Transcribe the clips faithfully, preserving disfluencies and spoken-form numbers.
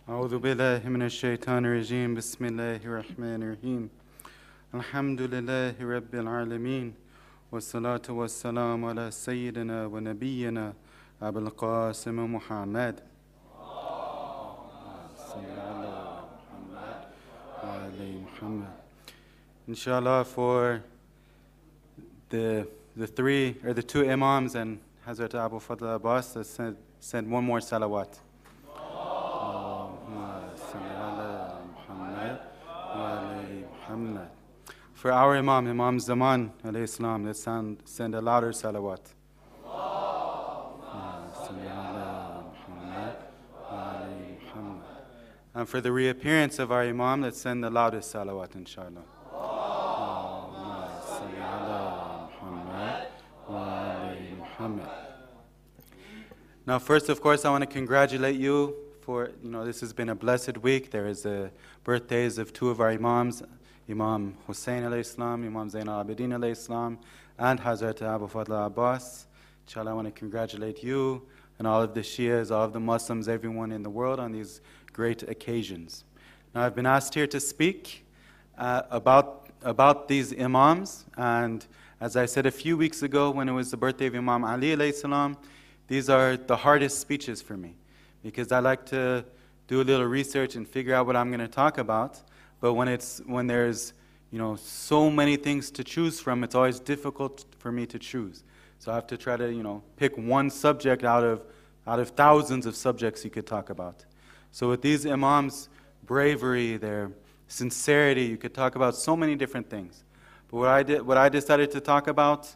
أعوذ بالله من الشيطان الرجيم بسم الله الرحمن الرحيم الحمد لله رب العالمين والصلاة والسلام على سيدنا ونبينا أبي القاسم محمد Muhammad. Inshallah, for the the three or the two imams and Hazrat Abu Fadl Abbas, let's send, send one more salawat. For our Imam, Imam Zaman, alayhi salam, let's send, send a louder salawat. And for the reappearance of our Imam, let's send the loudest salawat, inshallah. Now, first, of course, I want to congratulate you for, you know, this has been a blessed week. There is the birthdays of two of our Imams, Imam Hussein alayhi salam, Imam Zain al-Abidin alayhi salam, and Hazrat Abu Fadl Abbas. Inshallah, I want to congratulate you and all of the Shias, all of the Muslims, everyone in the world on these great occasions. Now, I've been asked here to speak uh, about, about these Imams, and as I said a few weeks ago when it was the birthday of Imam Ali alayhi salam, these are the hardest speeches for me, because I like to do a little research and figure out what I'm going to talk about. But when it's when there's you know so many things to choose from, it's always difficult for me to choose. So I have to try to you know pick one subject out of out of thousands of subjects you could talk about. So with these Imams' bravery, their sincerity, you could talk about so many different things. But what I did, what I decided to talk about,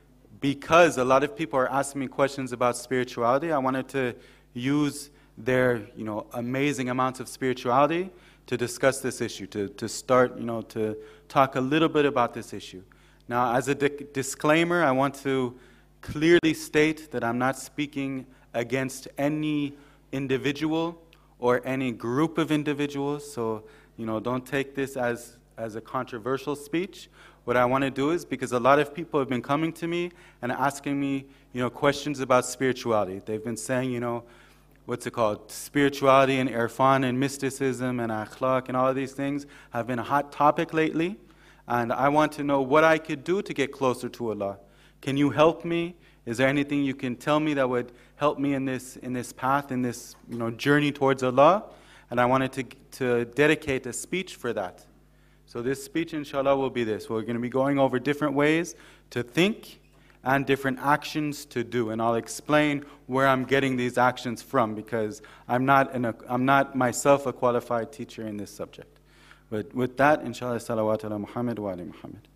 because a lot of people are asking me questions about spirituality, I wanted to use their you know amazing amounts of spirituality to discuss this issue, to, to start, you know, to talk a little bit about this issue. Now, as a di- disclaimer, I want to clearly state that I'm not speaking against any individual or any group of individuals, so, you know, don't take this as, as a controversial speech. What I want to do is, because a lot of people have been coming to me and asking me, you know, questions about spirituality. They've been saying, you know, what's it called, spirituality and irfan and mysticism and akhlaq and all of these things have been a hot topic lately. And I want to know what I could do to get closer to Allah. Can you help me? Is there anything you can tell me that would help me in this in this path, in this you know journey towards Allah? And I wanted to, to dedicate a speech for that. So this speech, inshallah, will be this. We're going to be going over different ways to think and different actions to do, and I'll explain where I'm getting these actions from, because I'm not an, I'm not myself a qualified teacher in this subject. But with that, inshallah, salawat ala Muhammad wa ali Muhammad.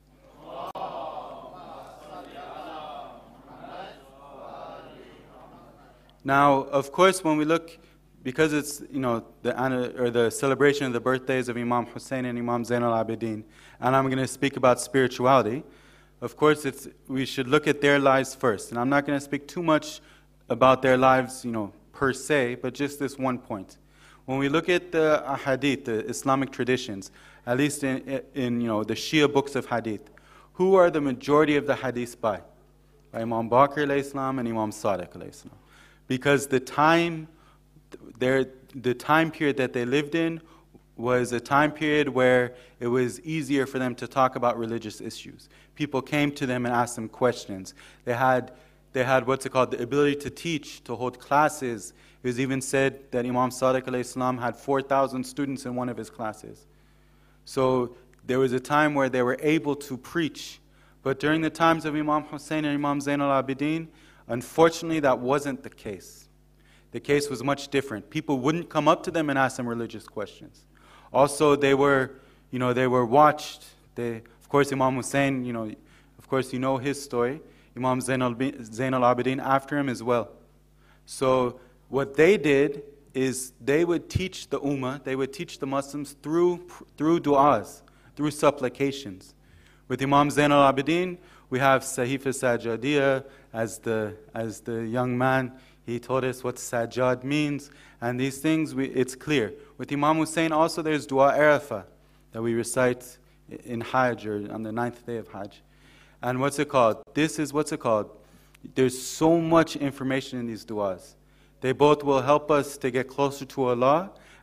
Now, of course, when we look, because it's you know the or the celebration of the birthdays of Imam Hussein and Imam Zain al-Abidin, and I'm going to speak about spirituality. Of course, it's, we should look at their lives first. And I'm not going to speak too much about their lives, you know, per se, but just this one point. When we look at the hadith, the Islamic traditions, at least in, in you know, the Shia books of hadith, who are the majority of the hadiths by? By Imam Baqir alayhi salam and Imam Sadiq alayhi salam. Because the time, their, the time period that they lived in was a time period where it was easier for them to talk about religious issues. People came to them and asked them questions. They had, they had what's it called, the ability to teach, to hold classes. It was even said that Imam Sadiq alayhi salam had four thousand students in one of his classes. So there was a time where they were able to preach. But during the times of Imam Hussein and Imam Zain al-Abidin, unfortunately that wasn't the case. The case was much different. People wouldn't come up to them and ask them religious questions. Also, they were, you know, they were watched. They, of course, Imam Hussein, you know, of course, you know his story. Imam Zain al-Abidin after him as well. So what they did is they would teach the ummah, they would teach the Muslims through through du'as, through supplications. With Imam Zain al-Abidin, we have Sahifa Sajjadiyya as the as the young man. He taught us what sajjad means, and these things, we, it's clear. With Imam Hussein also there's Dua Arafah that we recite in Hajj, or on the ninth day of Hajj. And what's it called? This is what's it called? There's so much information in these du'as. They both will help us to get closer to Allah,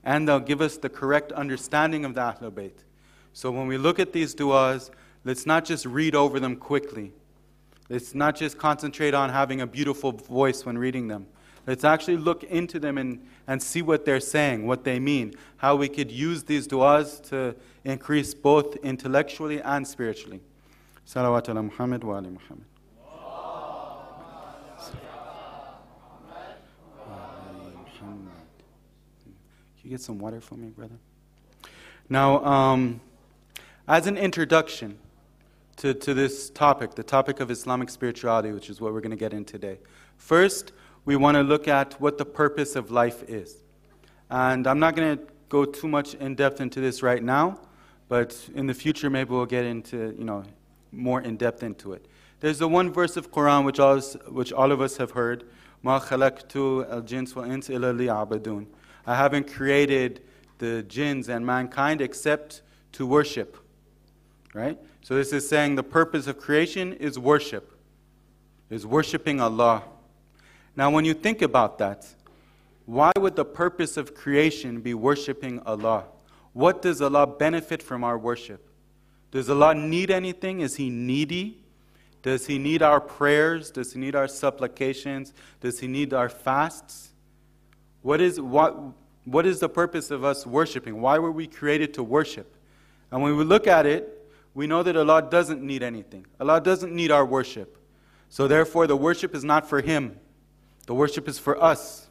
and they'll give us the correct understanding of the Ahlul Bayt. So when we look at these du'as, let's not just read over them quickly. Let's not just concentrate on having a beautiful voice when reading them. Let's actually look into them and, and see what they're saying, what they mean, how we could use these du'as to increase both intellectually and spiritually. Salawat ala Muhammad wa ali Muhammad. Can you get some water for me, brother? Now, um, as an introduction to, to this topic, the topic of Islamic spirituality, which is what we're going to get in today. First, we want to look at what the purpose of life is. And I'm not going to go too much in depth into this right now, but in the future maybe we'll get into, you know, more in depth into it. There's the one verse of Quran which all, which all of us have heard, مَا خَلَقْتُ الْجِنْسَ وَالْإِنسَ إِلَّا لِيَعْبُدُونَ. I haven't created the jinns and mankind except to worship. Right? So this is saying the purpose of creation is worship, is worshiping Allah. Now when you think about that, why would the purpose of creation be worshiping Allah? What does Allah benefit from our worship? Does Allah need anything? Is He needy? Does He need our prayers? Does He need our supplications? Does He need our fasts? What is, what, what is the purpose of us worshiping? Why were we created to worship? And when we look at it, we know that Allah doesn't need anything. Allah doesn't need our worship. So therefore, the worship is not for Him. The worship is for us.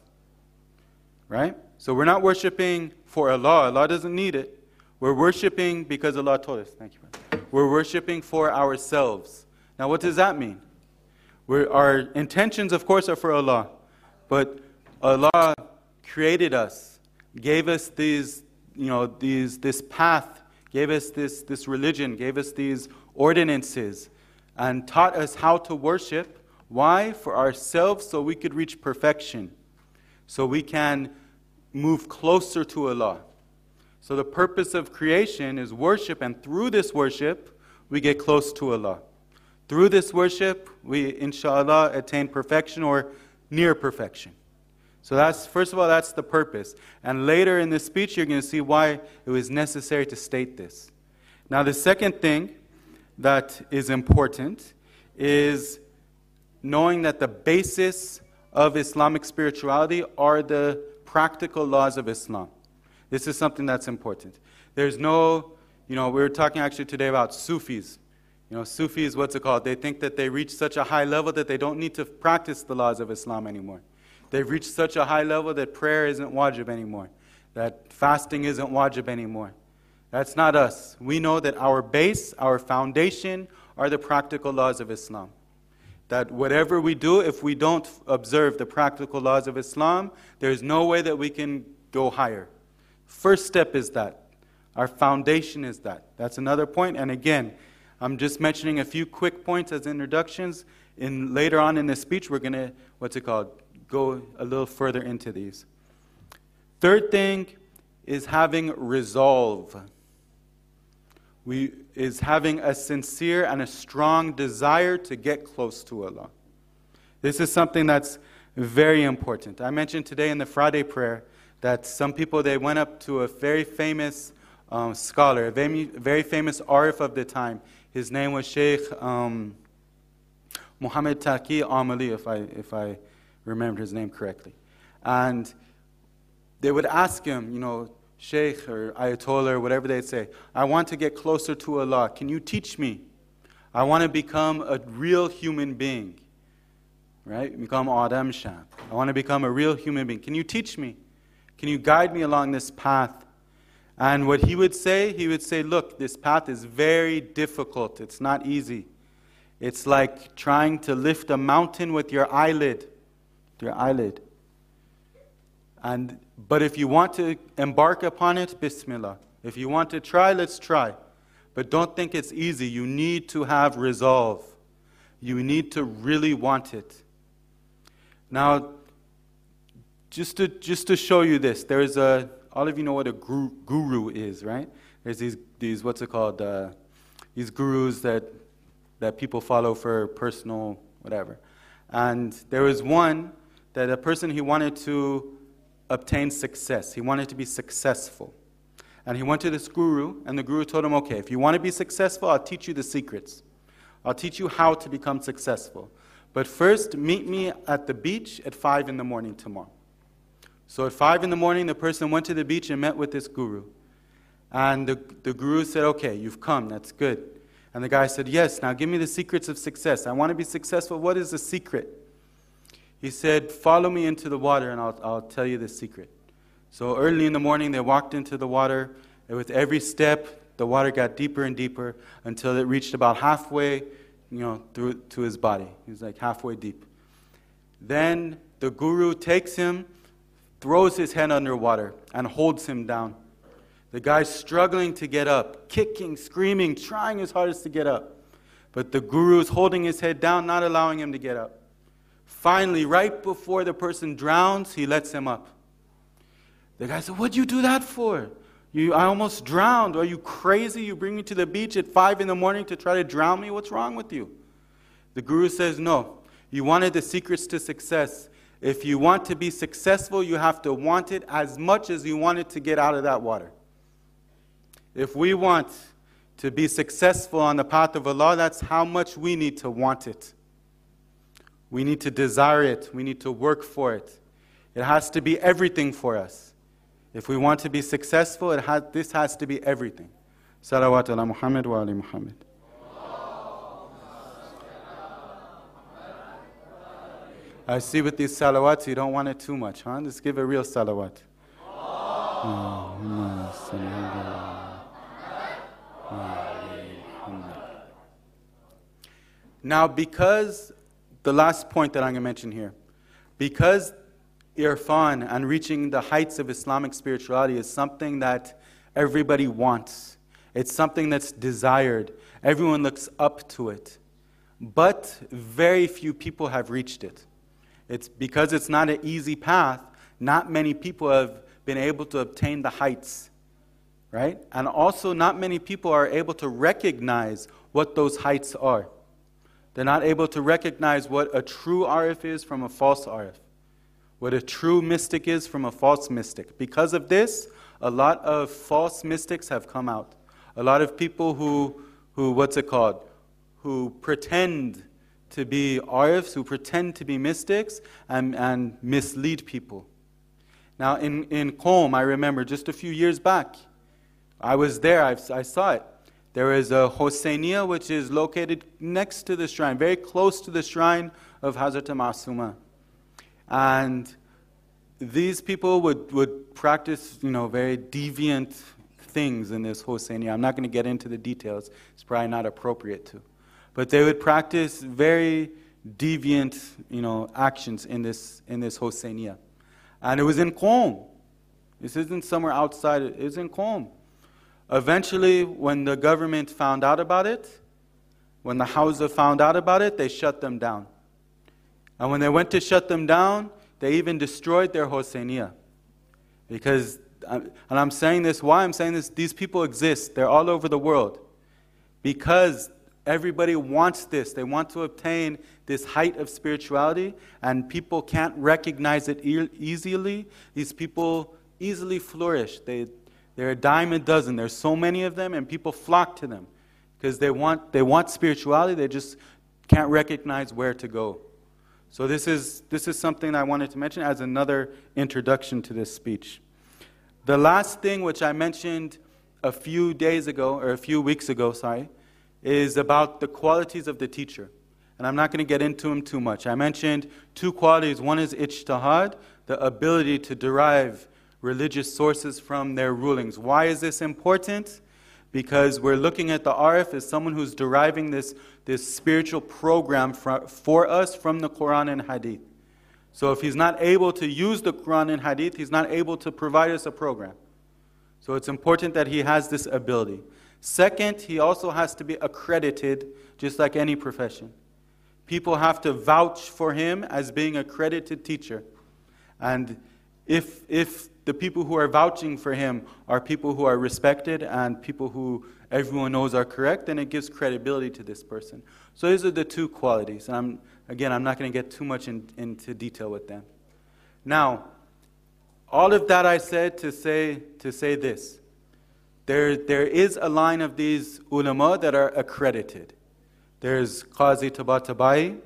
Right? So we're not worshiping for Allah. Allah doesn't need it. We're worshiping because Allah told us. Thank you, brother. We're worshiping for ourselves. Now what does that mean? We're, our intentions, of course, are for Allah. But Allah created us, gave us these, you know, these, this path, gave us this, this religion, gave us these ordinances, and taught us how to worship. Why? For ourselves, so we could reach perfection, so we can move closer to Allah. So the purpose of creation is worship, and through this worship, we get close to Allah. Through this worship, we, inshallah, attain perfection or near perfection. So that's, first of all, that's the purpose. And later in this speech, you're going to see why it was necessary to state this. Now, the second thing that is important is knowing that the basis of Islamic spirituality are the practical laws of Islam. This is something that's important. There's no, you know, we were talking actually today about Sufis. You know, Sufis, what's it called? They think that they reach such a high level that they don't need to practice the laws of Islam anymore. They've reached such a high level that prayer isn't wajib anymore, that fasting isn't wajib anymore. That's not us. We know that our base, our foundation, are the practical laws of Islam. That whatever we do, if we don't observe the practical laws of Islam, there's no way that we can go higher. First step is that. Our foundation is that. That's another point. And again, I'm just mentioning a few quick points as introductions. In, later on in this speech, we're going to, what's it called, go a little further into these. Third thing is having resolve. We, is having a sincere and a strong desire to get close to Allah. This is something that's very important. I mentioned today in the Friday prayer that some people, they went up to a very famous um, scholar, a very, very famous Arif of the time. His name was Sheikh um, Muhammad Taqi Amali, if I, if I remember his name correctly. And they would ask him, you know, Sheikh or Ayatollah or whatever they'd say, I want to get closer to Allah. Can you teach me? I want to become a real human being. Right? Become Adam Shah. I want to become a real human being. Can you teach me? Can you guide me along this path? And what he would say, he would say, look, this path is very difficult. It's not easy. It's like trying to lift a mountain with your eyelid. Your eyelid. And, but if you want to embark upon it, Bismillah. If you want to try, let's try. But don't think it's easy. You need to have resolve. You need to really want it. Now, just to, just to show you this, there's a, all of you know what a guru, guru is, right? There's these, these what's it called, uh, these gurus that, that people follow for personal whatever. And there was one that a person he wanted to obtain success. He wanted to be successful. And he went to this guru, and the guru told him, okay, if you want to be successful, I'll teach you the secrets. I'll teach you how to become successful. But first, meet me at the beach at five in the morning tomorrow. So at five in the morning, the person went to the beach and met with this guru. And the, the guru said, okay, you've come, that's good. And the guy said, yes, now give me the secrets of success. I want to be successful. What is the secret? He said, follow me into the water and I'll, I'll tell you the secret. So early in the morning, they walked into the water. And with every step, the water got deeper and deeper until it reached about halfway, you know, through to his body. He was like halfway deep. Then the guru takes him, throws his head underwater, and holds him down. The guy's struggling to get up, kicking, screaming, trying his hardest to get up. But the guru is holding his head down, not allowing him to get up. Finally, right before the person drowns, he lets him up. The guy said, what'd you do that for? You, I almost drowned. Are you crazy? You bring me to the beach at five in the morning to try to drown me? What's wrong with you? The guru says, no. You wanted the secrets to success. If you want to be successful, you have to want it as much as you wanted to get out of that water. If we want to be successful on the path of Allah, that's how much we need to want it. We need to desire it. We need to work for it. It has to be everything for us. If we want to be successful, it has, this has to be everything. Salawat ala Muhammad wa ali Muhammad. I see with these salawats, you don't want it too much, huh? Just give a real salawat. Now, because, the last point that I'm going to mention here, because irfan and reaching the heights of Islamic spirituality is something that everybody wants. It's something that's desired. Everyone looks up to it. But very few people have reached it. It's because it's not an easy path, not many people have been able to obtain the heights, right? And also not many people are able to recognize what those heights are. They're not able to recognize what a true arif is from a false arif, what a true mystic is from a false mystic. Because of this, a lot of false mystics have come out. A lot of people who, who what's it called, who pretend to be arifs, who pretend to be mystics, and, and mislead people. Now, in, in Qom, I remember just a few years back, I was there, I, I saw it. There is a Hosseiniya which is located next to the shrine, very close to the shrine of Hazrat Masuma. And these people would, would practice, you know, very deviant things in this Hosseiniya. I'm not going to get into the details. It's probably not appropriate to. But they would practice very deviant, you know, actions in this in this Hosseiniya. And it was in Qom. This isn't somewhere outside. It was in Qom. Eventually, when the government found out about it, when the Hawza found out about it, they shut them down. And when they went to shut them down, they even destroyed their Hosseiniya. Because, and I'm saying this, why I'm saying this, these people exist. They're all over the world. Because everybody wants this. They want to obtain this height of spirituality, and people can't recognize it e- easily. These people easily flourish. They, they're a dime a dozen. There's so many of them, and people flock to them because they want, they want spirituality. They just can't recognize where to go. So this is, this is something I wanted to mention as another introduction to this speech. The last thing which I mentioned a few days ago, or a few weeks ago, sorry, is about the qualities of the teacher. And I'm not going to get into them too much. I mentioned two qualities. One is ijtihad, the ability to derive religious sources from their rulings. Why is this important? Because we're looking at the arif as someone who's deriving this, this spiritual program for, for us from the Quran and Hadith. So if he's not able to use the Quran and Hadith, he's not able to provide us a program. So it's important that he has this ability. Second, he also has to be accredited, just like any profession. People have to vouch for him as being a accredited teacher. And if, if the people who are vouching for him are people who are respected and people who everyone knows are correct, then it gives credibility to this person. So these are the two qualities. And I'm, again, I'm not going to get too much in, into detail with them. Now, All of that I said to say to say this. There, there is a line of these ulama that are accredited. There's Qazi Tabatabai,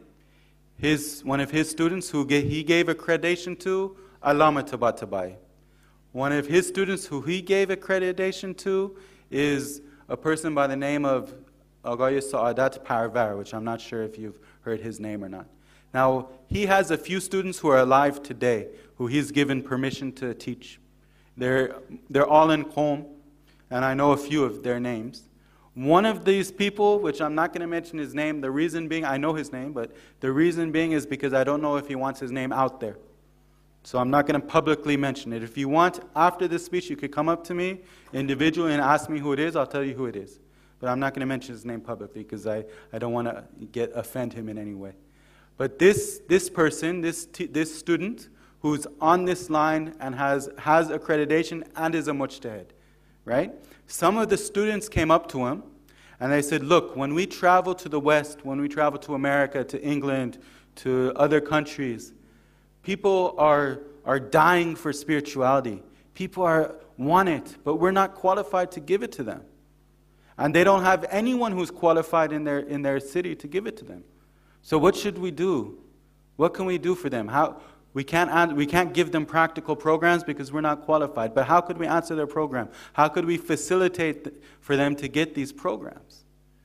his, one of his students who gave, he gave accreditation to, Allama Tabatabai. One of his students who he gave accreditation to is a person by the name of Agaya Saadat Parvar, which I'm not sure if you've heard his name or not. Now, he has a few students who are alive today who he's given permission to teach. They're, they're all in Qom, and I know a few of their names. One of these people, which I'm not going to mention his name, the reason being, I know his name, but the reason being is because I don't know if he wants his name out there. So I'm not going to publicly mention it. If you want, after this speech, you could come up to me individually and ask me who it is. I'll tell you who it is. But I'm not going to mention his name publicly because I, I don't want to get offend him in any way. But this, this person, this, t- this student who's on this line and has, has accreditation and is a mujtahid, right? Some of the students came up to him and they said, look, when we travel to the West, when we travel to America, to England, to other countries, people are, are dying for spirituality. People are, want it, but we're not qualified to give it to them. And they don't have anyone who's qualified in their, in their city to give it to them. So what should we do? What can we do for them? How, we, can't add, we can't give them practical programs because we're not qualified. But how could we answer their program? How could we facilitate th- for them to get these programs?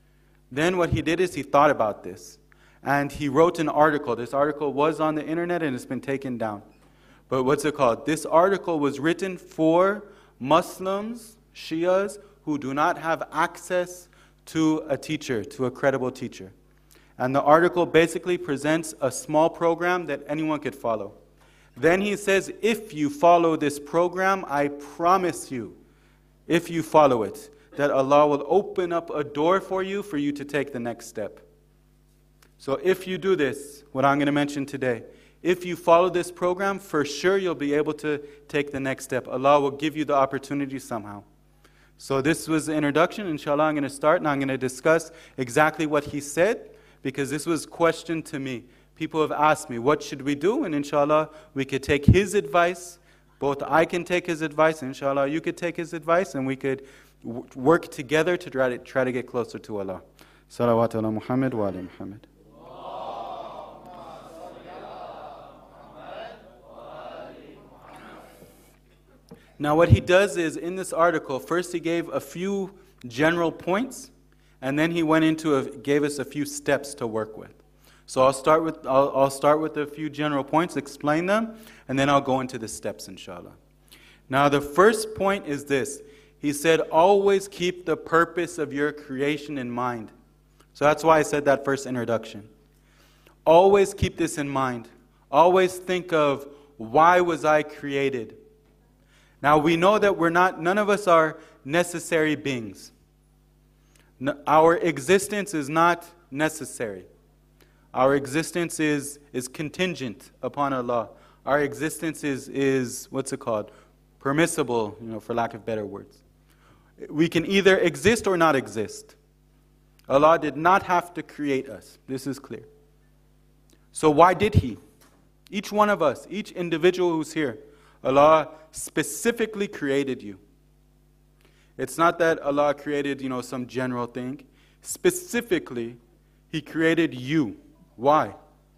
Then what he did is he thought about this. And he wrote an article. This article was on the internet and it's been taken down. But what's it called? This article was written for Muslims, Shias, who do not have access to a teacher, to a credible teacher. And the article basically presents a small program that anyone could follow. Then he says, if you follow this program, I promise you, if you follow it, that Allah will open up a door for you for you to take the next step. So if you do this, what I'm going to mention today, if you follow this program, for sure you'll be able to take the next step. Allah will give you the opportunity somehow. So this was the introduction. Inshallah, I'm going to start and I'm going to discuss exactly what he said, because this was questioned to me. People have asked me, what should we do? And inshallah, we could take his advice. Both I can take his advice, and inshallah, you could take his advice, and we could w- work together to try to try to get closer to Allah. Salawatu ala Muhammad wa ala Muhammad. Now what he does is, in this article, first he gave a few general points, and then he went into a, gave us a few steps to work with. So I'll start with I'll, I'll start with a few general points, explain them, and then I'll go into the steps, inshallah. Now the first point is this. He said, always keep the purpose of your creation in mind. So that's why I said that first introduction. Always keep this in mind. Always think of, why was I created? Now we know that we're not, none of us are necessary beings. No, our existence is not necessary. Our existence is, is contingent upon Allah. Our existence is, is, what's it called? Permissible, you know, for lack of better words. We can either exist or not exist. Allah did not have to create us. This is clear. So why did He? Each one of us, each individual who's here, Allah specifically created you. It's not that Allah created, you know, some general thing. Specifically, He created you. Why?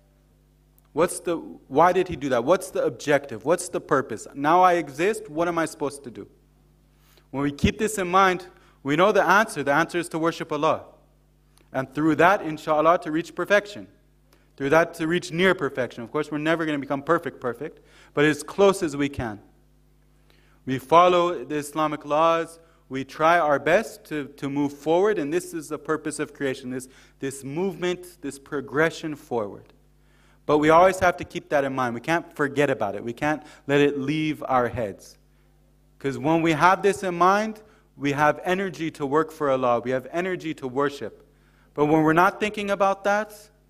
What's the, why did He do that? What's the objective? What's the purpose? Now I exist, what am I supposed to do? When we keep this in mind, we know the answer. The answer is to worship Allah. And through that, inshallah, to reach perfection. Through that, to reach near perfection. Of course, we're never going to become perfect, perfect, but as close as we can. We follow the Islamic laws. We try our best to, to move forward, and this is the purpose of creation, this, this movement, this progression forward. But we always have to keep that in mind. We can't forget about it. We can't let it leave our heads. Because when we have this in mind, we have energy to work for Allah. We have energy to worship. But when we're not thinking about that,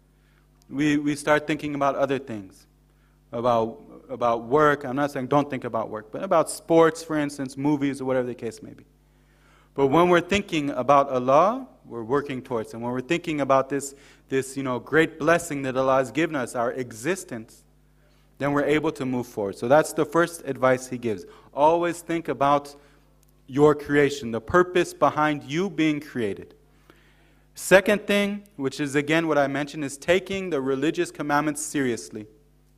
we, we start thinking about other things. About, about work. I'm not saying don't think about work, but about sports, for instance, movies, or whatever the case may be. But when we're thinking about Allah, we're working towards Him. When we're thinking about this, this you know, great blessing that Allah has given us, our existence, then we're able to move forward. So that's the first advice he gives. Always think about your creation, the purpose behind you being created. Second thing, which is again what I mentioned, is taking the religious commandments seriously.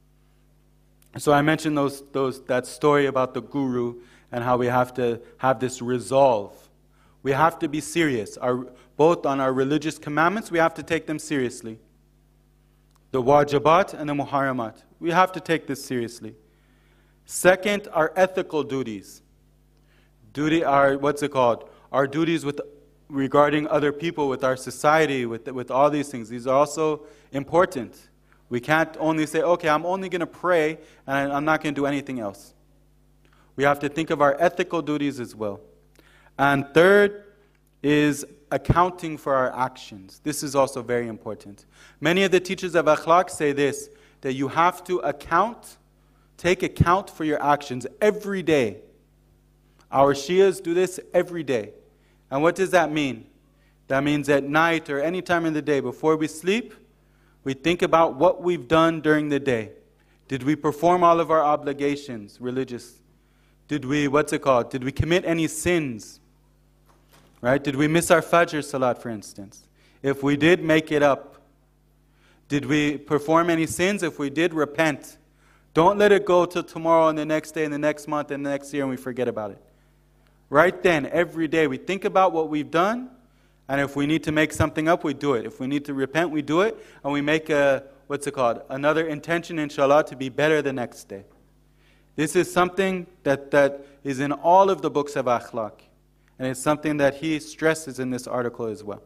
So I mentioned those, those, that story about the guru and how we have to have this resolve. We have to be serious. Our, both on our religious commandments, we have to take them seriously. The wajibat and the muharramat. We have to take this seriously. Second, our ethical duties. Duty, our, what's it called? Our duties with regarding other people, with our society, with, with all these things. These are also important. We can't only say, okay, I'm only going to pray and I'm not going to do anything else. We have to think of our ethical duties as well. And third is accounting for our actions. This is also very important. Many of the teachers of akhlaq say this, that you have to account, take account for your actions every day. Our Shias do this every day. And what does that mean? That means at night or any time in the day before we sleep, we think about what we've done during the day. Did we perform all of our obligations, religious? Did we, what's it called? Did we commit any sins? Right? Did we miss our Fajr Salat, for instance? If we did, make it up. Did we perform any sins? If we did, repent. Don't let it go till tomorrow and the next day and the next month and the next year and we forget about it. Right then, every day, we think about what we've done, and if we need to make something up, we do it. If we need to repent, we do it, and we make a, what's it called, another intention, inshallah, to be better the next day. This is something that, that is in all of the books of akhlaq, and it's something that he stresses in this article as well.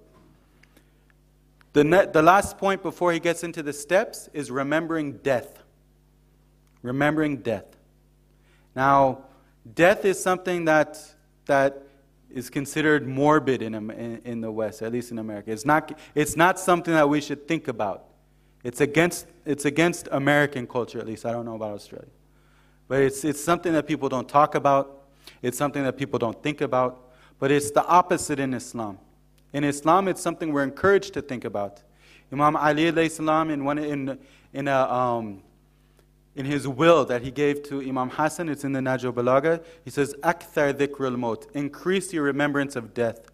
The, net, the last point before he gets into the steps is remembering death. Remembering death. Now, death is something that that is considered morbid in, in in the West, at least in America. It's not it's not something that we should think about. It's against it's against American culture, at least. I don't know about Australia, but it's it's something that people don't talk about. It's something that people don't think about. But it's the opposite in Islam. In Islam, it's something we're encouraged to think about. Imam Ali alayhi salam in one in in a um, in his will that he gave to Imam Hassan, it's in the Nahj al-Balagha, he says, "Akthar dhikr al-maut," increase your remembrance of death.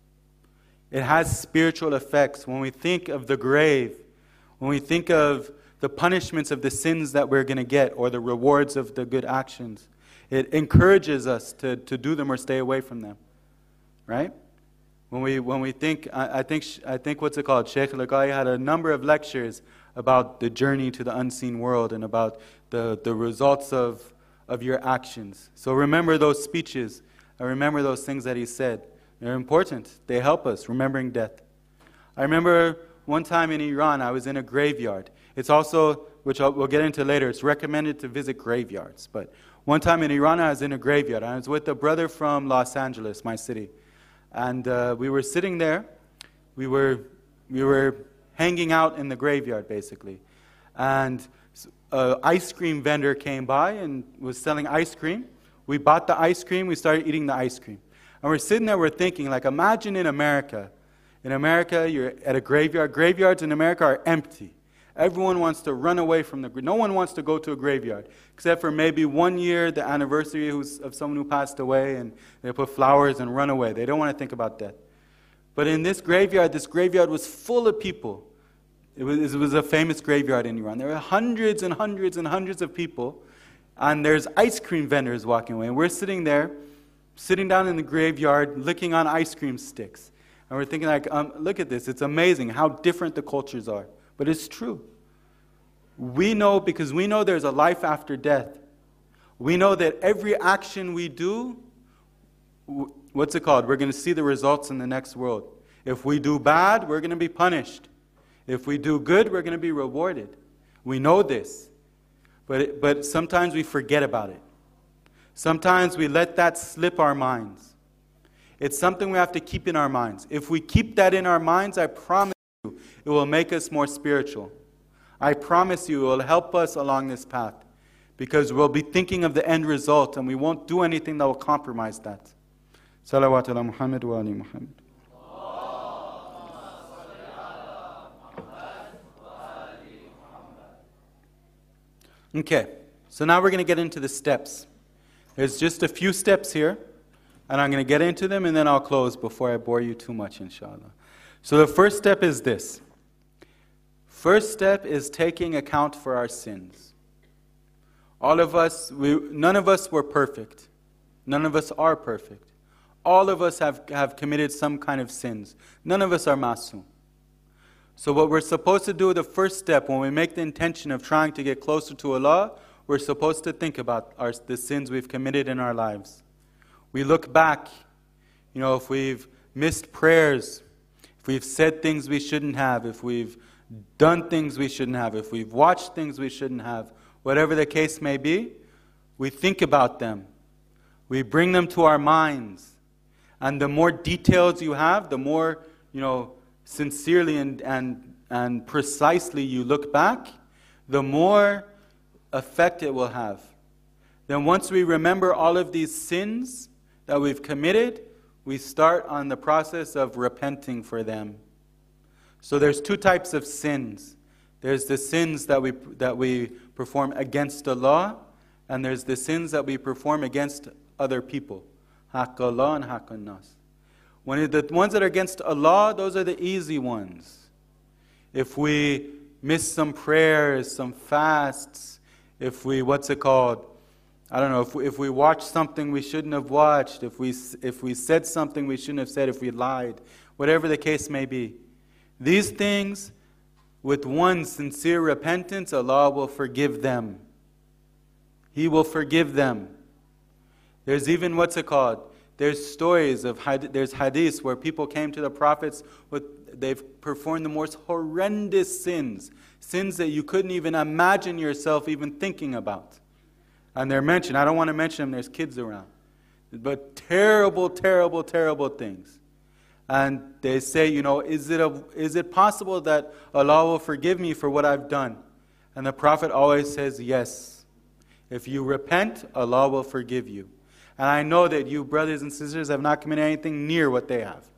It has spiritual effects. When we think of the grave, when we think of the punishments of the sins that we're going to get or the rewards of the good actions, it encourages us to, to do them or stay away from them. Right? When we when we think, I, I think I think what's it called? Sheikh Lagai had a number of lectures about the journey to the unseen world and about the, the results of, of your actions. So remember those speeches and remember those things that he said. They're important. They help us, remembering death. I remember one time in Iran, I was in a graveyard. It's also, which I'll, we'll get into later, it's recommended to visit graveyards. But one time in Iran, I was in a graveyard. I was with a brother from Los Angeles, my city. And uh, we were sitting there. We were we were hanging out in the graveyard, basically. And an ice cream vendor came by and was selling ice cream. We bought the ice cream. We started eating the ice cream. And we're sitting there, we're thinking, like, imagine in America. In America, you're at a graveyard. Graveyards in America are empty. Everyone wants to run away from the graveyard. No one wants to go to a graveyard, except for maybe one year, the anniversary of someone who passed away, and they put flowers and run away. They don't want to think about death. But in this graveyard, this graveyard was full of people. It was, it was a famous graveyard in Iran. There were hundreds and hundreds and hundreds of people, and there's ice cream vendors walking away. And we're sitting there, sitting down in the graveyard, licking on ice cream sticks. And we're thinking, like, um, look at this. It's amazing how different the cultures are. But it's true. We know, because we know there's a life after death. We know that every action we do, what's it called? We're going to see the results in the next world. If we do bad, we're going to be punished. If we do good, we're going to be rewarded. We know this. But, it, but sometimes we forget about it. Sometimes we let that slip our minds. It's something we have to keep in our minds. If we keep that in our minds, I promise you, it will make us more spiritual. I promise you, it will help us along this path. Because we'll be thinking of the end result, and we won't do anything that will compromise that. Salawat ala Muhammad wa ali Muhammad. Okay, so now we're going to get into the steps. There's just a few steps here, and I'm going to get into them, and then I'll close before I bore you too much, inshallah. So the first step is this. First step is taking account for our sins. All of us, we, none of us were perfect. None of us are perfect. All of us have, have committed some kind of sins. None of us are masoom. So what we're supposed to do, the first step, when we make the intention of trying to get closer to Allah, we're supposed to think about our, the sins we've committed in our lives. We look back, you know, if we've missed prayers, if we've said things we shouldn't have, if we've done things we shouldn't have, if we've watched things we shouldn't have, whatever the case may be, we think about them. We bring them to our minds. And the more details you have, the more, you know, sincerely and, and, and precisely you look back, the more effect it will have. Then once we remember all of these sins that we've committed, we start on the process of repenting for them. So there's two types of sins. There's the sins that we that we perform against Allah, and there's the sins that we perform against other people. Haqq Allah and Haqq an-Nas. When the ones that are against Allah, those are the easy ones. If we miss some prayers, some fasts, if we, what's it called? I don't know, if we, if we watched something we shouldn't have watched, if we, if we said something we shouldn't have said, if we lied, whatever the case may be. These things, with one sincere repentance, Allah will forgive them. He will forgive them. There's even, what's it called? There's stories of, there's hadiths where people came to the prophets with, they've performed the most horrendous sins. Sins that you couldn't even imagine yourself even thinking about. And they're mentioned, I don't want to mention them, there's kids around. But terrible, terrible, terrible things. And they say, you know, is it, a, is it possible that Allah will forgive me for what I've done? And the Prophet always says, yes. If you repent, Allah will forgive you. And I know that you brothers and sisters have not committed anything near what they have.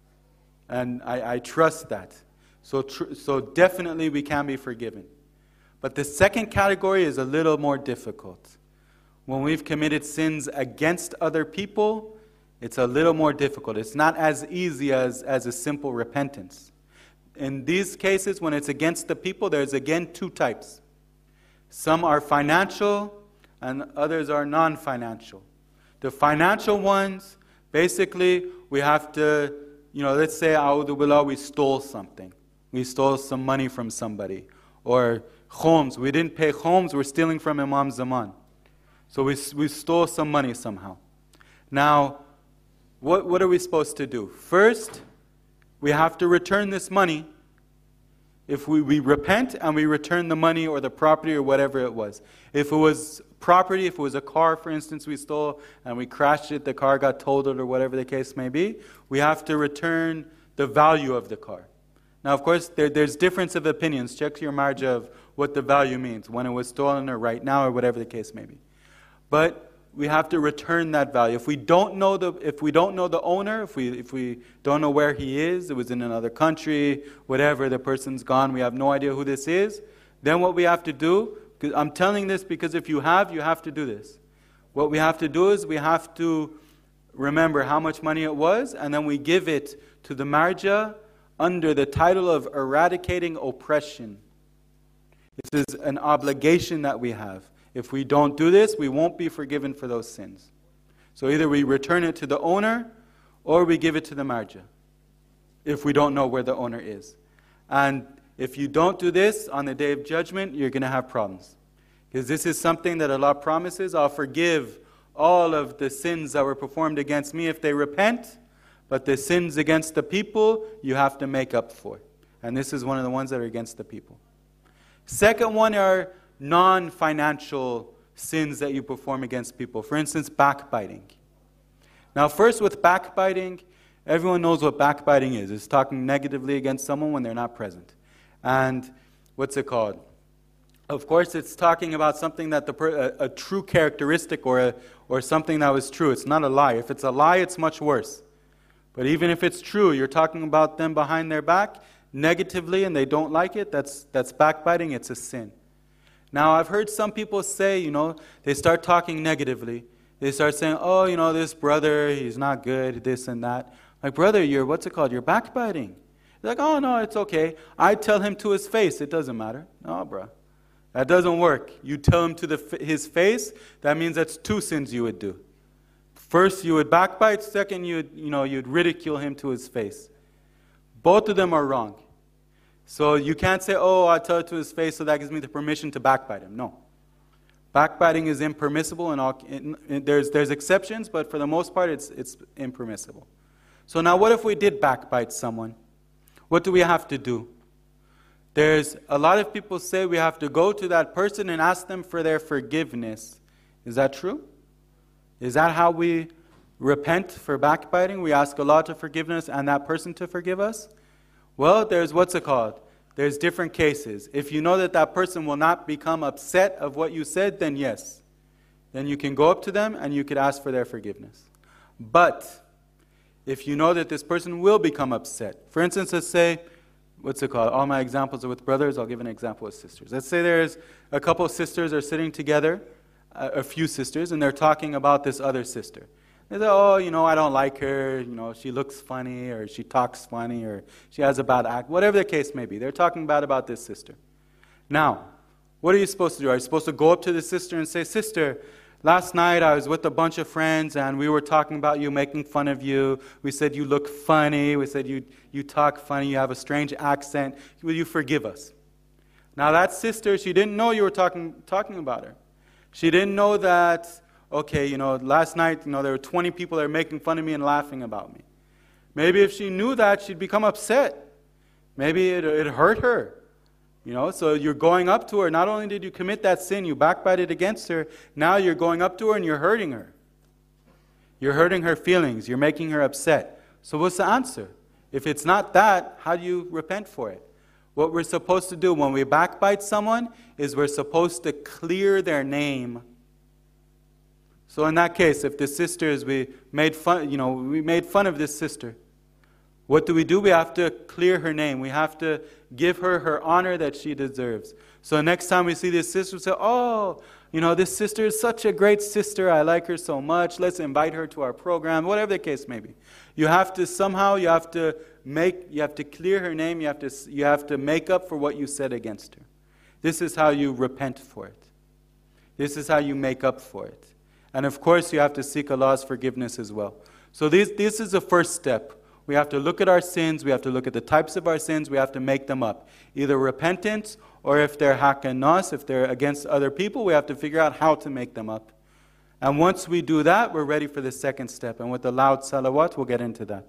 And I, I trust that. So, tr- so definitely we can be forgiven. But the second category is a little more difficult. When we've committed sins against other people, it's a little more difficult. It's not as easy as, as a simple repentance. In these cases, when it's against the people, there's again two types. Some are financial and others are non-financial. The financial ones, basically, we have to, you know, let's say, A'udhu Billah, we stole something. We stole some money from somebody. Or khoms, we didn't pay khoms, we're stealing from Imam Zaman. So we, we stole some money somehow. Now, what, what are we supposed to do? First, we have to return this money. If we, we repent and we return the money or the property or whatever it was. If it was property, if it was a car, for instance, we stole and we crashed it, the car got totaled or whatever the case may be, we have to return the value of the car. Now, of course, there, there's difference of opinions. Check your margin of what the value means, when it was stolen or right now or whatever the case may be. But we have to return that value. If we don't know the if we don't know the owner, if we if we don't know where he is, it was in another country, whatever, the person's gone, we have no idea who this is, then what we have to do, I'm telling this because if you have, you have to do this. What we have to do is we have to remember how much money it was, and then we give it to the marja under the title of eradicating oppression. This is an obligation that we have. If we don't do this, we won't be forgiven for those sins. So either we return it to the owner, or we give it to the marja, if we don't know where the owner is. And if you don't do this, on the Day of Judgment, you're going to have problems. Because this is something that Allah promises, I'll forgive all of the sins that were performed against me if they repent, but the sins against the people, you have to make up for. And this is one of the ones that are against the people. Second one are non-financial sins that you perform against people. For instance, backbiting. Now, first with backbiting, everyone knows what backbiting is. It's talking negatively against someone when they're not present. And what's it called? Of course, it's talking about something that the per, a, a true characteristic or a, or something that was true. It's not a lie. If it's a lie, it's much worse. But even if it's true, you're talking about them behind their back negatively and they don't like it, that's that's backbiting, it's a sin. Now, I've heard some people say, you know, they start talking negatively. They start saying, oh, you know, this brother, he's not good, this and that. Like, brother, you're, what's it called? You're backbiting. They're like, oh, no, it's okay. I tell him to his face, it doesn't matter. No, bro. That doesn't work. You tell him to the, his face, that means that's two sins you would do. First, you would backbite. Second, you'd, you know, you'd ridicule him to his face. Both of them are wrong. So you can't say, oh, I tell it to his face, so that gives me the permission to backbite him. No. Backbiting is impermissible, and all, in, in, there's, there's exceptions, but for the most part, it's, it's impermissible. So now what if we did backbite someone? What do we have to do? There's a lot of people say we have to go to that person and ask them for their forgiveness. Is that true? Is that how we repent for backbiting? We ask Allah to forgive us and that person to forgive us? Well, there's what's it called? There's different cases. If you know that that person will not become upset of what you said, then yes. Then you can go up to them and you could ask for their forgiveness. But if you know that this person will become upset, for instance, let's say, what's it called? All my examples are with brothers. I'll give an example with sisters. Let's say there's a couple of sisters are sitting together, a, a few sisters, and they're talking about this other sister. They say, oh, you know, I don't like her, you know, she looks funny, or she talks funny, or she has a bad act, whatever the case may be. They're talking bad about this sister. Now, what are you supposed to do? Are you supposed to go up to the sister and say, sister, last night I was with a bunch of friends, and we were talking about you, making fun of you. We said you look funny. We said you, you talk funny. You have a strange accent. Will you forgive us? Now, that sister, she didn't know you were talking, talking about her. She didn't know that, okay, you know, last night, you know, there were twenty people that were making fun of me and laughing about me. Maybe if she knew that, she'd become upset. Maybe it, it hurt her. You know, so you're going up to her. Not only did you commit that sin, you backbited against her, now you're going up to her and you're hurting her. You're hurting her feelings. You're making her upset. So what's the answer? If it's not that, how do you repent for it? What we're supposed to do when we backbite someone is we're supposed to clear their name. So in that case, if the sisters, we made fun, you know, we made fun of this sister, what do we do? We have to clear her name. We have to give her her honor that she deserves. So next time we see this sister, we say, oh, you know, this sister is such a great sister. I like her so much. Let's invite her to our program, whatever the case may be. You have to somehow, you have to make, you have to clear her name. You have to, you have to make up for what you said against her. This is how you repent for it. This is how you make up for it. And of course, you have to seek Allah's forgiveness as well. So this, this is the first step. We have to look at our sins. We have to look at the types of our sins. We have to make them up. Either repentance, or if they're haq and nas, if they're against other people, we have to figure out how to make them up. And once we do that, we're ready for the second step. And with the loud salawat, we'll get into that.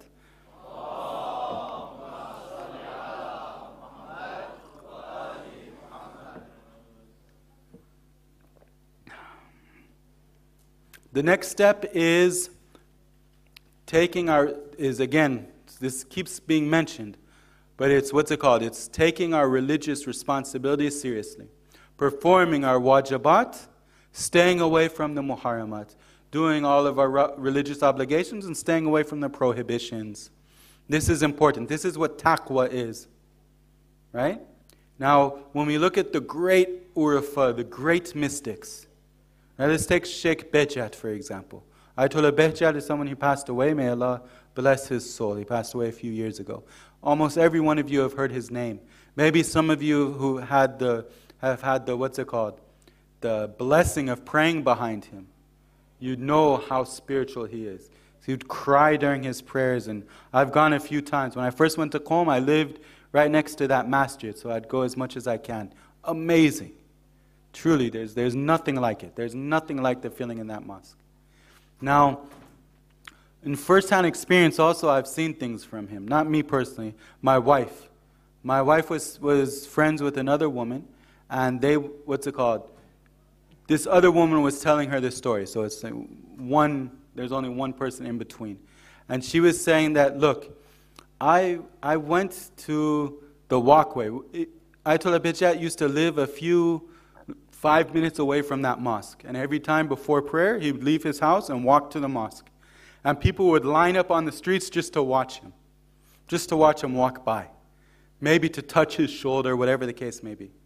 The next step is taking our, is again, this keeps being mentioned, but it's, what's it called? It's taking our religious responsibilities seriously. Performing our wajibat, staying away from the muharramat, doing all of our religious obligations and staying away from the prohibitions. This is important. This is what taqwa is. Right? Now, when we look at the great Urafa, the great mystics, now let's take Sheikh Behjat, for example. Ayatollah Behjat is someone who passed away. May Allah bless his soul. He passed away a few years ago. Almost every one of you have heard his name. Maybe some of you who had the have had the, what's it called? The blessing of praying behind him. You'd know how spiritual he is. So you'd cry during his prayers. And I've gone a few times. When I first went to Qom, I lived right next to that masjid. So I'd go as much as I can. Amazing. Truly, there's, there's nothing like it. There's nothing like the feeling in that mosque. Now, in first-hand experience also, I've seen things from him. Not me personally, my wife. My wife was, was friends with another woman, and they, what's it called? This other woman was telling her this story. So it's like one, there's only one person in between. And she was saying that, look, I, I went to the walkway. Ayatollah Behjat used to live a few five minutes away from that mosque. And every time before prayer, he would leave his house and walk to the mosque. And people would line up on the streets just to watch him. Just to watch him walk by. Maybe to touch his shoulder, whatever the case may be.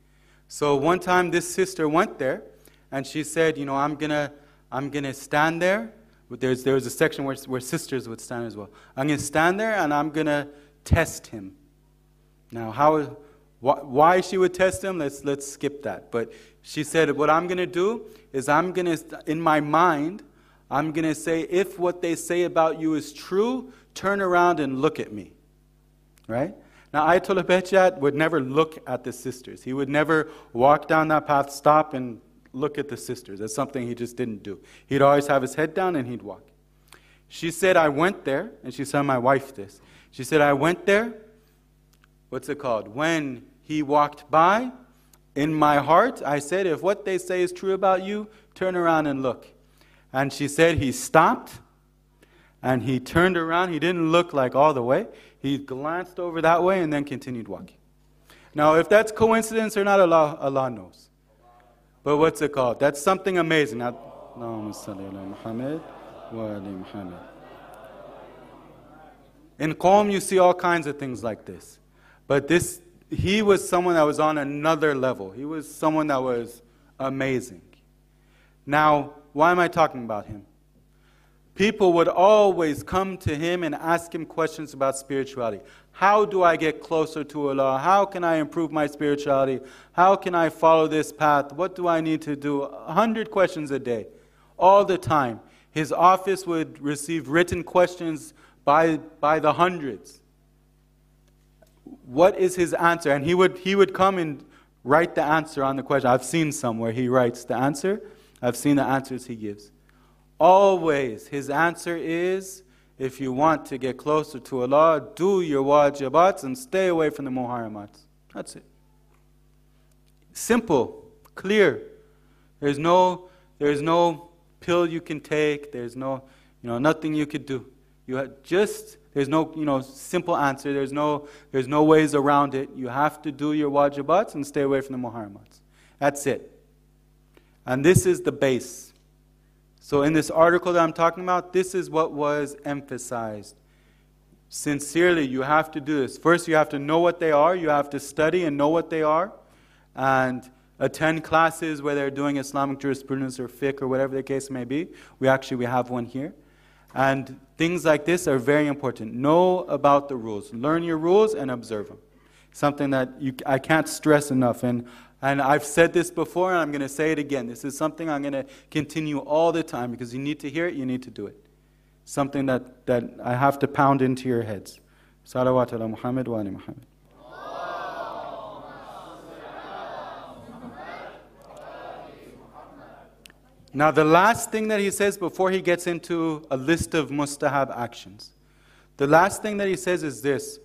So one time this sister went there, and she said, you know, I'm gonna, I'm gonna stand there. There's, there was a section where, where sisters would stand as well. I'm gonna stand there, and I'm gonna test him. Now, how, wh- why she would test him? Let's let's skip that. But she said, what I'm gonna do is I'm gonna, in my mind, I'm gonna say, if what they say about you is true, turn around and look at me. Right? Now, Ayatollah Behjat would never look at the sisters. He would never walk down that path, stop, and look at the sisters. That's something he just didn't do. He'd always have his head down and he'd walk. She said, I went there, and she said my wife this. She said, I went there, what's it called? When he walked by, in my heart, I said, if what they say is true about you, turn around and look. And she said he stopped, and he turned around. He didn't look like all the way. He glanced over that way and then continued walking. Now, if that's coincidence or not, Allah, Allah knows. But what's it called? That's something amazing. Now, Allahumma salli ala Muhammad wa ali Muhammad. In Qawm, you see all kinds of things like this. But this, he was someone that was on another level. He was someone that was amazing. Now, why am I talking about him? People would always come to him and ask him questions about spirituality. How do I get closer to Allah? How can I improve my spirituality? How can I follow this path? What do I need to do? A hundred questions a day, all the time. His office would receive written questions by, by the hundreds. What is his answer? And he would, he would come and write the answer on the question. I've seen some where he writes the answer. I've seen the answers he gives. Always, his answer is, if you want to get closer to Allah, do your wajibats and stay away from the muharramats. That's it. Simple, clear. There's no, there's no pill you can take. There's no, you know, nothing you could do. You have just, there's no, you know, simple answer. There's no, there's no ways around it. You have to do your wajibats and stay away from the muharramats. That's it. And this is the base. So in this article that I'm talking about, this is what was emphasized. Sincerely, you have to do this. First, you have to know what they are. You have to study and know what they are. And attend classes where they're doing Islamic jurisprudence or fiqh or whatever the case may be. We actually, we have one here. And things like this are very important. Know about the rules. Learn your rules and observe them. Something that you, I can't stress enough. And And I've said this before, and I'm going to say it again. This is something I'm going to continue all the time, because you need to hear it, you need to do it. Something that, that I have to pound into your heads. Salawat ala Muhammad wa ali Muhammad. Now the last thing that he says before he gets into a list of mustahab actions. The last thing that he says is this.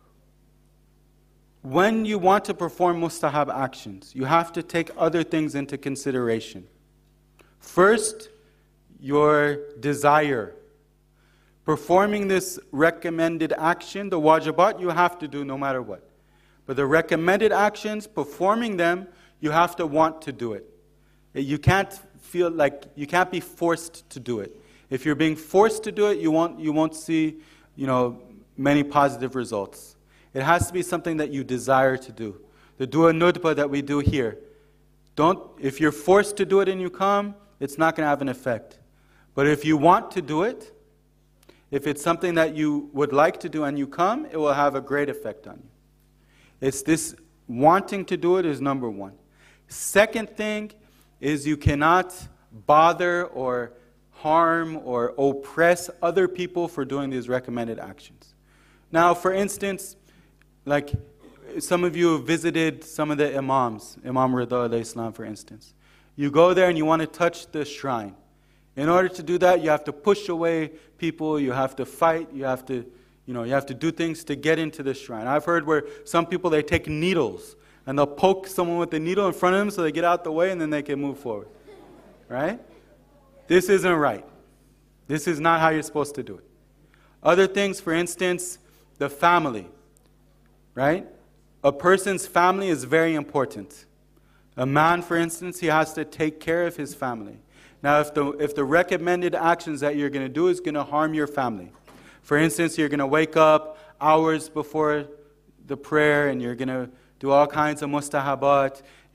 When you want to perform mustahab actions, you have to take other things into consideration. First, your desire. Performing this recommended action, the wajibat, you have to do no matter what. But the recommended actions, performing them, you have to want to do it. You can't feel like, you can't be forced to do it. If you're being forced to do it, you won't, you won't see, you know, many positive results. It has to be something that you desire to do. The dua nudba that we do here. Don't, if you're forced to do it and you come, it's not going to have an effect. But if you want to do it, if it's something that you would like to do and you come, it will have a great effect on you. It's this wanting to do it is number one. Second thing is you cannot bother or harm or oppress other people for doing these recommended actions. Now, for instance, like some of you have visited some of the imams, Imam Rida alayhi salam, for instance. You go there and you want to touch the shrine. In order to do that, you have to push away people, you have to fight, you have to, you know, you have to do things to get into the shrine. I've heard where some people, they take needles and they'll poke someone with the needle in front of them so they get out the way and then they can move forward. Right? This isn't right. This is not how you're supposed to do it. Other things, for instance, the family. Right? A person's family is very important. A man, for instance, he has to take care of his family. Now, if the, if the recommended actions that you're going to do is going to harm your family. For instance, you're going to wake up hours before the prayer and you're going to do all kinds of mustahabat.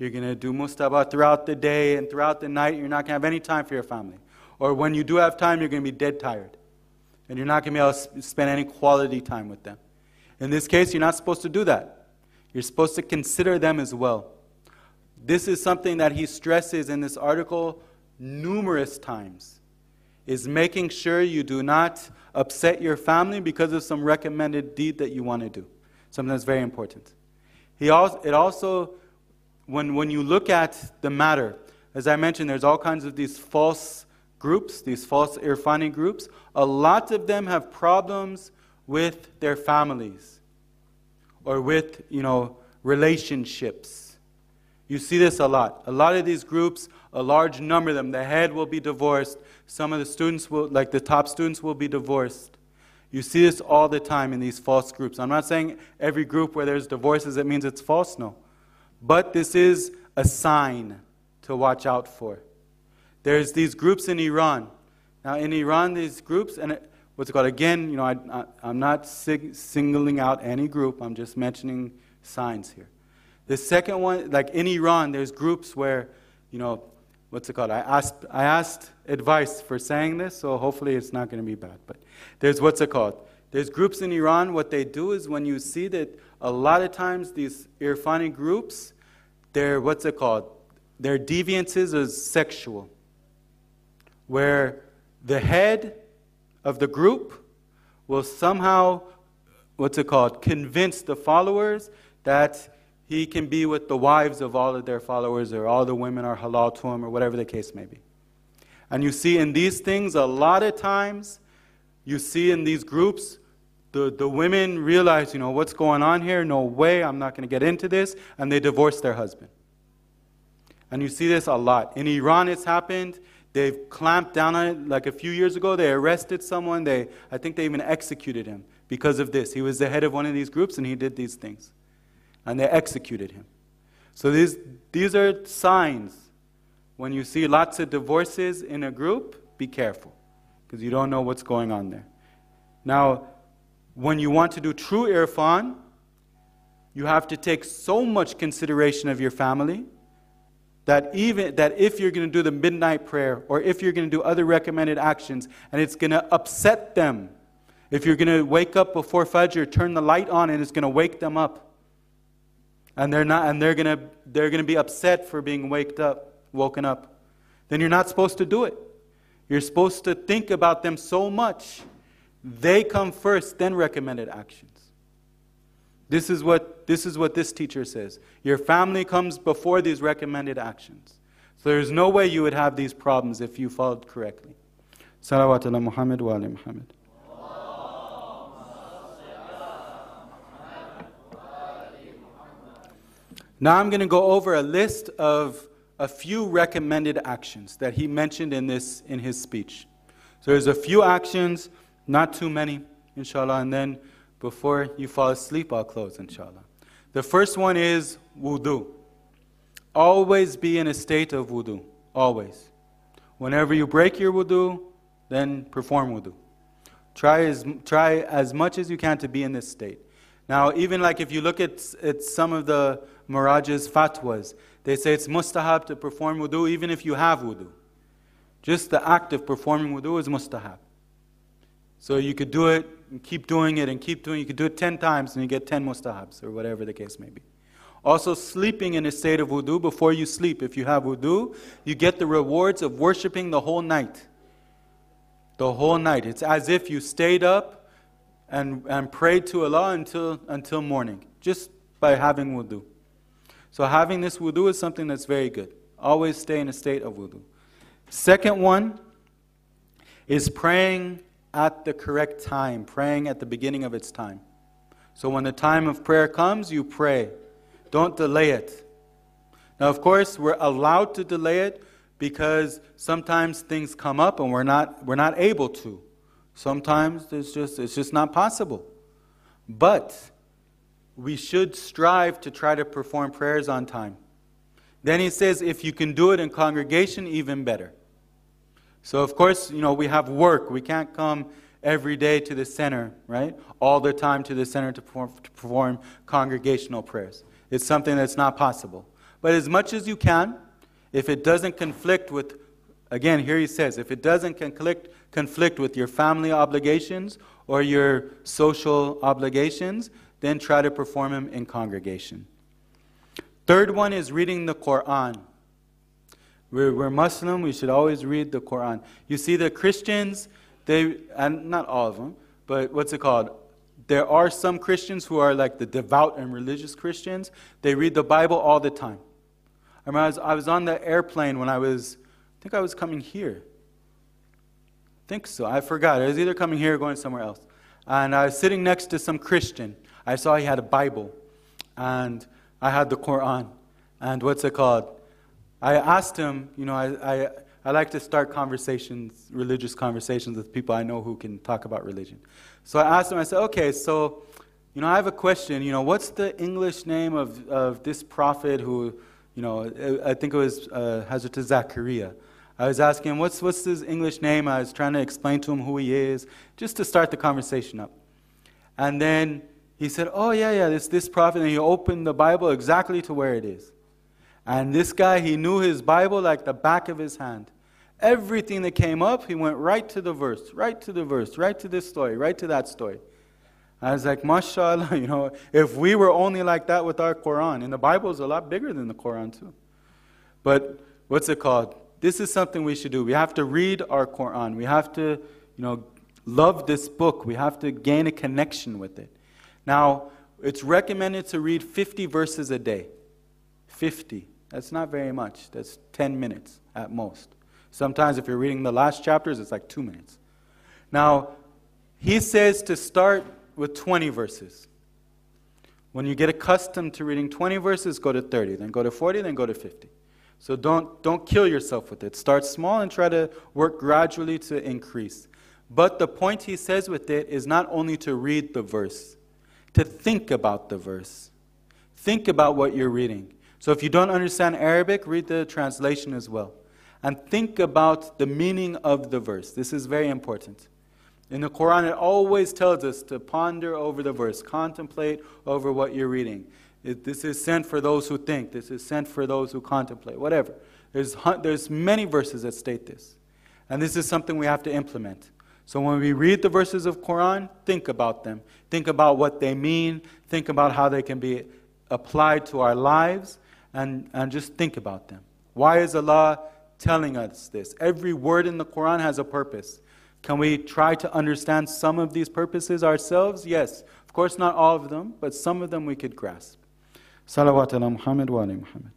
You're going to do mustaba throughout the day and throughout the night. You're not going to have any time for your family. Or when you do have time, you're going to be dead tired. And you're not going to be able to spend any quality time with them. In this case, you're not supposed to do that. You're supposed to consider them as well. This is something that he stresses in this article numerous times, is making sure you do not upset your family because of some recommended deed that you want to do. Something that's very important. He also, it also, when, when you look at the matter, as I mentioned, there's all kinds of these false groups, these false Irfani groups. A lot of them have problems with their families or with, you know, relationships. You see this a lot. A lot of these groups, a large number of them, the head will be divorced. Some of the students will, like the top students, will be divorced. You see this all the time in these false groups. I'm not saying every group where there's divorces, it means it's false, no. But this is a sign to watch out for. There's these groups in Iran. Now in Iran, these groups, and it, what's it called? Again, you know, I, I, I'm not sig- singling out any group. I'm just mentioning signs here. The second one, like in Iran, there's groups where, you know, what's it called? I asked, I asked advice for saying this, so hopefully it's not going to be bad. But there's, what's it called? There's groups in Iran. What they do is when you see that a lot of times these Irfani groups, they're, what's it called? Their deviances is sexual. Where the head of the group will somehow, what's it called, convince the followers that he can be with the wives of all of their followers, or all the women are halal to him, or whatever the case may be. And you see in these things, a lot of times, you see in these groups, the, the women realize, you know, what's going on here? No way, I'm not going to get into this. And they divorce their husband. And you see this a lot. In Iran, it's happened. They've clamped down on it. Like a few years ago, they arrested someone. They, I think they even executed him because of this. He was the head of one of these groups, and he did these things. And they executed him. So these, these are signs. When you see lots of divorces in a group, be careful, because you don't know what's going on there. Now, when you want to do true irfan, you have to take so much consideration of your family that even that if you're going to do the midnight prayer, or if you're going to do other recommended actions, and it's going to upset them, if you're going to wake up before Fajr, turn the light on, and it's going to wake them up, and they're not, and they're going to they're going to be upset for being waked up, woken up, then you're not supposed to do it. You're supposed to think about them so much. They come first, then recommended actions. This is what this is what this teacher says. Your family comes before these recommended actions. So there's no way you would have these problems if you followed correctly. Salawat ala Muhammad wa ali Muhammad. Now I'm going to go over a list of a few recommended actions that he mentioned in this in his speech. So there's a few actions, not too many, inshallah, and then before you fall asleep, I'll close, inshallah. The first one is wudu. Always be in a state of wudu. Always. Whenever you break your wudu, then perform wudu. Try as, try as much as you can to be in this state. Now, even like if you look at, at some of the Muraj's fatwas, they say it's mustahab to perform wudu even if you have wudu. Just the act of performing wudu is mustahab. So you could do it, and keep doing it, and keep doing it. You could do it ten times, and you get ten mustahabs, or whatever the case may be. Also, sleeping in a state of wudu before you sleep. If you have wudu, you get the rewards of worshiping the whole night. The whole night. It's as if you stayed up and, and prayed to Allah until, until morning, just by having wudu. So having this wudu is something that's very good. Always stay in a state of wudu. Second one is praying at the correct time, praying at the beginning of its time. So when the time of prayer comes, you pray. Don't delay it. Now, of course, we're allowed to delay it because sometimes things come up and we're not we're not able to. Sometimes it's just it's just not possible. But we should strive to try to perform prayers on time. Then he says if you can do it in congregation, even better. So, of course, you know, we have work. We can't come every day to the center, right? All the time to the center to perform, to perform congregational prayers. It's something that's not possible. But as much as you can, if it doesn't conflict with, again, here he says, if it doesn't conflict, conflict with your family obligations or your social obligations, then try to perform them in congregation. Third one is reading the Quran. We're, we're Muslim, we should always read the Quran. You see, the Christians, they, and not all of them, but what's it called? There are some Christians who are like the devout and religious Christians. They read the Bible all the time. I remember I was, I was on the airplane when I was, I think I was coming here. I think so, I forgot. I was either coming here or going somewhere else. And I was sitting next to some Christian. I saw he had a Bible. And I had the Quran. And what's it called? I asked him, you know, I, I, I like to start conversations, religious conversations with people I know who can talk about religion. So I asked him, I said, okay, so, you know, I have a question. You know, what's the English name of, of this prophet who, you know, I think it was uh, Hazrat Zachariah. I was asking him, what's, what's his English name? I was trying to explain to him who he is, just to start the conversation up. And then he said, oh, yeah, yeah, this, this prophet. And he opened the Bible exactly to where it is. And this guy, he knew his Bible like the back of his hand. Everything that came up, he went right to the verse, right to the verse, right to this story, right to that story. I was like, mashallah, you know, if we were only like that with our Quran, and the Bible is a lot bigger than the Quran too. But what's it called? This is something we should do. We have to read our Quran. We have to, you know, love this book. We have to gain a connection with it. Now, it's recommended to read fifty verses a day. fifty. That's not very much. That's ten minutes at most. Sometimes if you're reading the last chapters, it's like two minutes. Now, he says to start with twenty verses. When you get accustomed to reading twenty verses, go to thirty, then go to forty, then go to fifty. So don't, don't kill yourself with it. Start small and try to work gradually to increase. But the point he says with it is not only to read the verse, to think about the verse. Think about what you're reading. So if you don't understand Arabic, read the translation as well. And think about the meaning of the verse. This is very important. In the Quran, it always tells us to ponder over the verse, contemplate over what you're reading. It, this is sent for those who think. This is sent for those who contemplate, whatever. There's, there's many verses that state this. And this is something we have to implement. So when we read the verses of Quran, think about them. Think about what they mean. Think about how they can be applied to our lives. And, and just think about them. Why is Allah telling us this? Every word in the Quran has a purpose. Can we try to understand some of these purposes ourselves? Yes. Of course, not all of them, but some of them we could grasp. Salawat ala Muhammad wa ala Muhammad.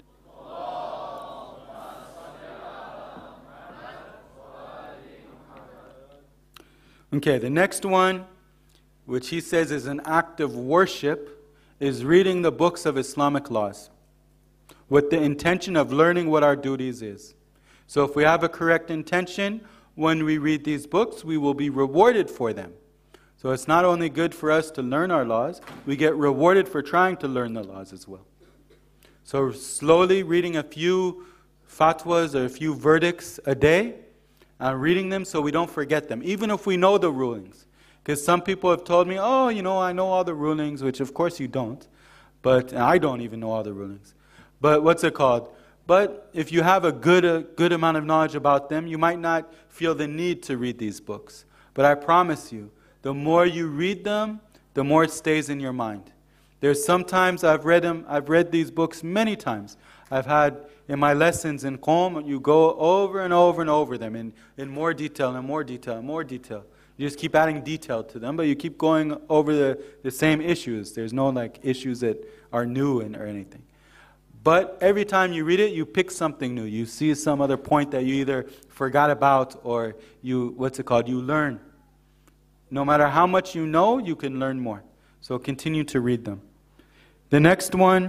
Okay, the next one, which he says is an act of worship, is reading the books of Islamic laws with the intention of learning what our duties is. So if we have a correct intention, when we read these books, we will be rewarded for them. So it's not only good for us to learn our laws, we get rewarded for trying to learn the laws as well. So slowly reading a few fatwas or a few verdicts a day, uh, reading them so we don't forget them, even if we know the rulings. Because some people have told me, oh, you know, I know all the rulings, which of course you don't. But I don't even know all the rulings. But what's it called? But if you have a good, a good amount of knowledge about them, you might not feel the need to read these books. But I promise you, the more you read them, the more it stays in your mind. There's sometimes I've read them, I've read these books many times. I've had in my lessons in Qom, you go over and over and over them in, in more detail and more detail and more detail. You just keep adding detail to them, but you keep going over the, the same issues. There's no like issues that are new and, or anything. But every time you read it, you pick something new. You see some other point that you either forgot about or you, what's it called, you learn. No matter how much you know, you can learn more. So continue to read them. The next one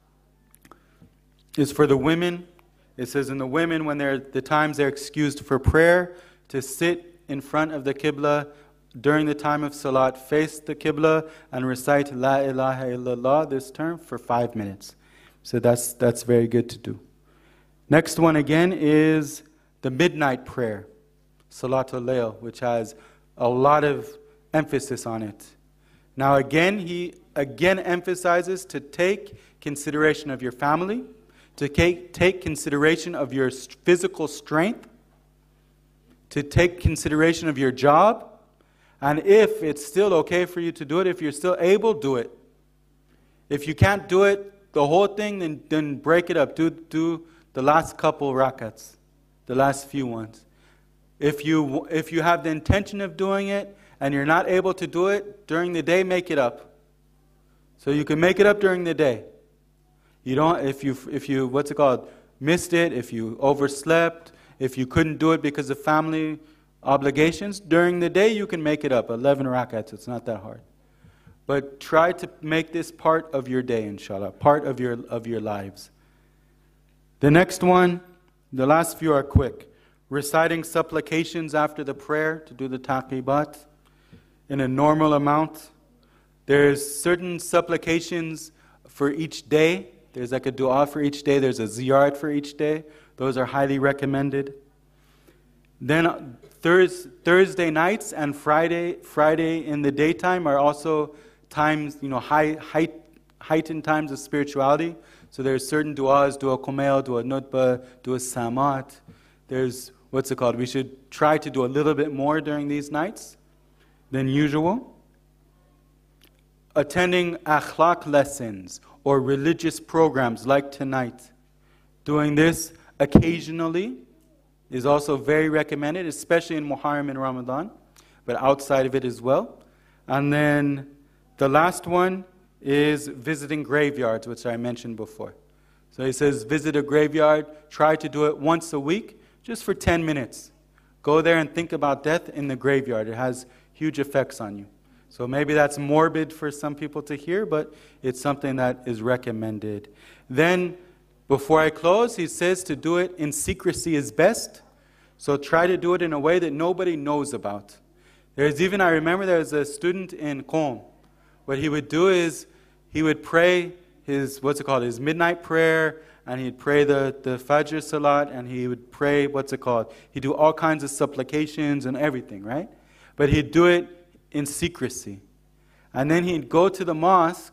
is for the women. It says in the women, when they're the times they're excused for prayer, to sit in front of the Qibla during the time of Salat, face the Qibla and recite La ilaha illallah, this term, for five minutes. So that's that's very good to do. Next one again is the midnight prayer, Salatul Layl, which has a lot of emphasis on it. Now again, he again emphasizes to take consideration of your family, to take, take consideration of your physical strength, to take consideration of your job, and if it's still okay for you to do it, if you're still able, do it. If you can't do it, the whole thing, then, then break it up. Do, do the last couple rakats, the last few ones. If you, if you have the intention of doing it and you're not able to do it during the day, make it up. So you can make it up during the day. You don't, if you, if you, what's it called, missed it, if you overslept, if you couldn't do it because of family obligations, during the day you can make it up. eleven rakats, it's not that hard. But try to make this part of your day, inshallah, part of your, of your lives. The next one, the last few are quick. Reciting supplications after the prayer to do the taqibat in a normal amount. There's certain supplications for each day. There's like a dua for each day. There's a ziyarat for each day. Those are highly recommended. Then Thurs, Thursday nights and Friday Friday in the daytime are also times, you know, high, height, heightened times of spirituality. So there's certain du'as, dua kumail, dua nutba, dua samat. There's, what's it called? We should try to do a little bit more during these nights than usual. Attending akhlaq lessons or religious programs like tonight. Doing this occasionally is also very recommended, especially in Muharram and Ramadan, but outside of it as well. And then the last one is visiting graveyards, which I mentioned before. So he says, visit a graveyard, try to do it once a week, just for ten minutes. Go there and think about death in the graveyard. It has huge effects on you. So maybe that's morbid for some people to hear, but it's something that is recommended. Then, before I close, he says to do it in secrecy is best. So try to do it in a way that nobody knows about. There's even, I remember there was a student in Qom. What he would do is, he would pray his, what's it called, his midnight prayer, and he'd pray the, the Fajr Salat, and he would pray, what's it called, he'd do all kinds of supplications and everything, right? But he'd do it in secrecy. And then he'd go to the mosque,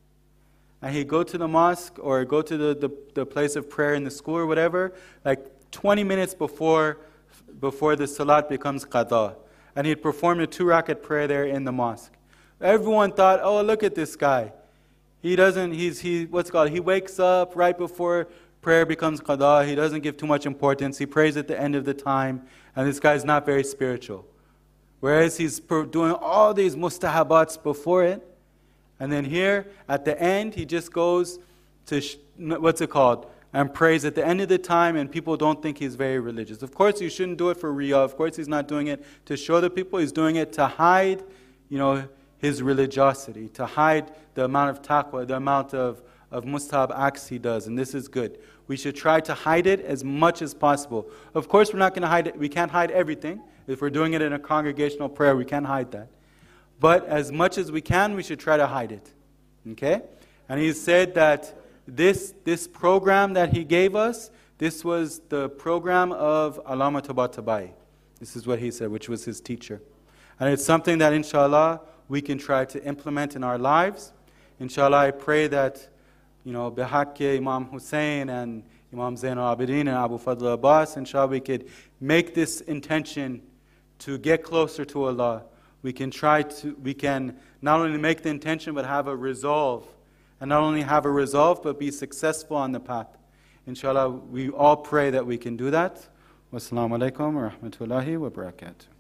and he'd go to the mosque or go to the, the, the place of prayer in the school or whatever, like twenty minutes before, before the Salat becomes qada. And he'd perform a two-rakat prayer there in the mosque. Everyone thought, oh, look at this guy. He doesn't, he's, he, what's it called, he wakes up right before prayer becomes qada. He doesn't give too much importance. He prays at the end of the time. And this guy's not very spiritual. Whereas he's doing all these mustahabats before it. And then here, at the end, he just goes to, sh- what's it called, and prays at the end of the time, and people don't think he's very religious. Of course, you shouldn't do it for riyah. Of course, he's not doing it to show the people. He's doing it to hide, you know, his religiosity, to hide the amount of taqwa, the amount of, of mustahab acts he does, and this is good. We should try to hide it as much as possible. Of course, we're not going to hide it. We can't hide everything. If we're doing it in a congregational prayer, we can't hide that. But as much as we can, we should try to hide it. Okay? And he said that this, this program that he gave us, this was the program of Allama Tabatabai. This is what he said, which was his teacher. And it's something that, inshallah, we can try to implement in our lives. Inshallah, I pray that, you know, Bihaqqi Imam Hussein and Imam Zain al-Abidin and Abu Fadl Abbas, inshallah, we could make this intention to get closer to Allah. We can try to, we can not only make the intention, but have a resolve. And not only have a resolve, but be successful on the path. Inshallah, we all pray that we can do that. Wassalamu alaikum wa rahmatullahi wa barakatuh.